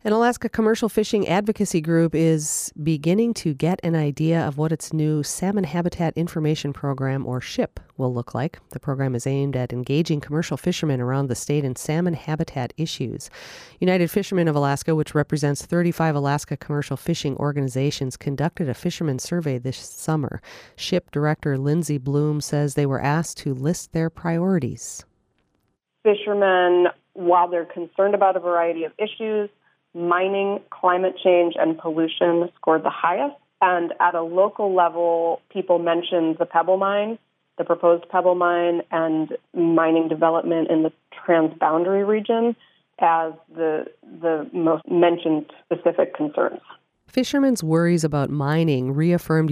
An Alaska commercial fishing advocacy group is beginning to get an idea of what its new Salmon Habitat Information Program, or SHIP, will look like. The program is aimed at engaging commercial fishermen around the state in salmon habitat issues. United Fishermen of Alaska, which represents 35 Alaska commercial fishing organizations, conducted a fisherman survey this summer. SHIP Director Lindsay Bloom says they were asked to list their priorities. Fishermen, while they're concerned about a variety of issues, mining, climate change, and pollution scored the highest. And at a local level, people mentioned the Pebble Mine, the proposed Pebble Mine, and mining development in the Transboundary region as the most mentioned specific concerns. Fishermen's worries about mining reaffirmed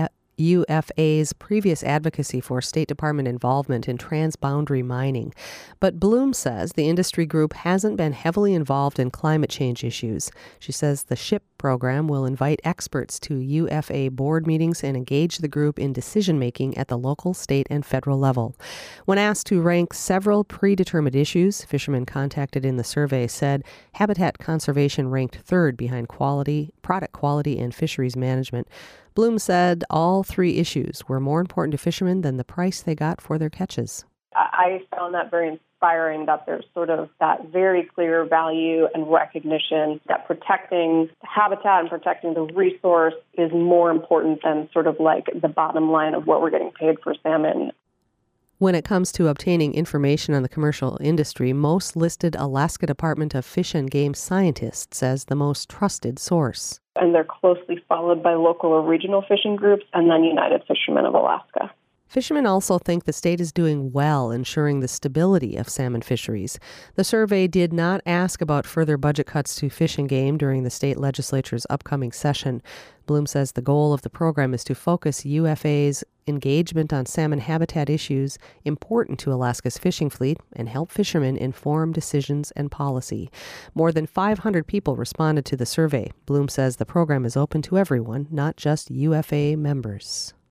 UFA's previous advocacy for State Department involvement in transboundary mining. But Bloom says the industry group hasn't been heavily involved in climate change issues. She says the SHIP program will invite experts to UFA board meetings and engage the group in decision-making at the local, state, and federal level. When asked to rank several predetermined issues, fishermen contacted in the survey said habitat conservation ranked third behind product quality, and fisheries management. Bloom said all three issues were more important to fishermen than the price they got for their catches. I found that very inspiring, that there's sort of that very clear value and recognition that protecting habitat and protecting the resource is more important than sort of like the bottom line of what we're getting paid for salmon. When it comes to obtaining information on the commercial industry, most listed Alaska Department of Fish and Game scientists as the most trusted source. And they're closely followed by local or regional fishing groups and then United Fishermen of Alaska. Fishermen also think the state is doing well ensuring the stability of salmon fisheries. The survey did not ask about further budget cuts to Fish and Game during the state legislature's upcoming session. Bloom says the goal of the program is to focus UFA's engagement on salmon habitat issues important to Alaska's fishing fleet and help fishermen inform decisions and policy. More than 500 people responded to the survey. Bloom says the program is open to everyone, not just UFA members.